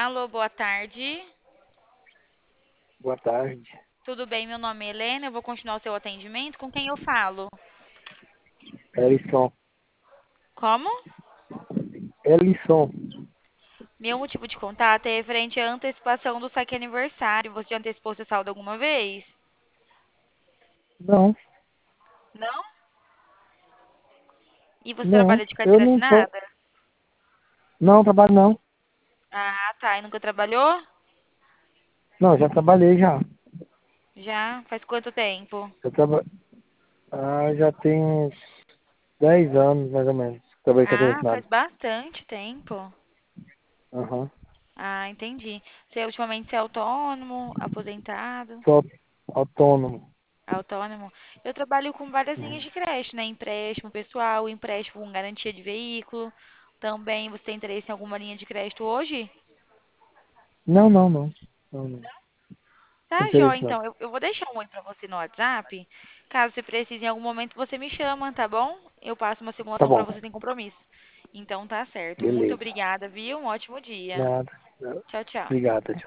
Alô, boa tarde. Boa tarde. Tudo bem? Meu nome é Helena. Eu vou continuar o seu atendimento. Com quem eu falo? Elisson. Como? Elisson. Meu motivo de contato é referente à antecipação do saque aniversário. Você já antecipou seu saldo alguma vez? Não, Não? E você não. trabalha de Eu carteira não tô. assinada? Não, trabalho não. Ah, tá. E nunca trabalhou? Não, já trabalhei já. Já? Faz quanto tempo? Eu traba... já tem uns 10 anos, mais ou menos. Trabalhei com Ah, assinado. faz bastante tempo. Aham. Ah, entendi. Você é autônomo, aposentado? Sou autônomo. Autônomo. Eu trabalho com várias linhas de crédito, né? Empréstimo pessoal, empréstimo com garantia de veículo. Também você tem interesse em alguma linha de crédito hoje? Não, não, não. Não, não. Tá, joia. Interesse não. Então, eu vou deixar um oi pra você no WhatsApp. Caso você precise em algum momento, você me chama, tá bom? Eu passo uma Tá simulação pra bom. você sem compromisso. Então, tá certo. Muito Beleza. obrigada, viu? Um ótimo dia. Nada. Tchau, tchau. Obrigado.